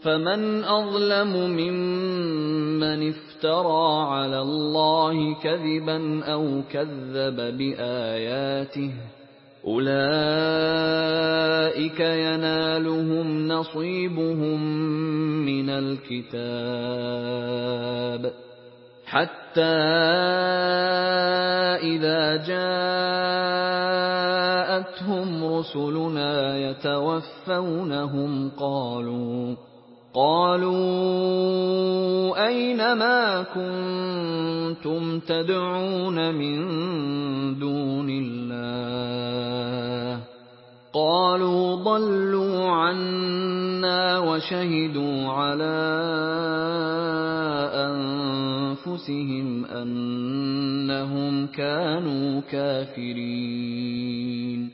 فَمَنْ أَظْلَمُ مِمَّنِ افْتَرَىٰ عَلَى اللَّهِ كَذِبًا أَوْ كَذَّبَ بِآيَاتِهِ ۚ أُولَٰئِكَ يَنَالُهُمْ نَصِيبُهُم مِّنَ الْكِتَابِ حَتَّىٰ إِذَا جَاءَتْهُمْ رُسُلُنَا يَتَوَفَّوْنَهُمْ قَالُوا أَيْنَ مَا كُنتُمْ تَدْعُونَ مِن دُونِ اللَّهِ ۖ قَالُوا ضَلُّوا عَنَّا وَشَهِدُوا عَلَىٰ أَنفُسِهِمْ أَنَّهُمْ كَانُوا كَافِرِينَ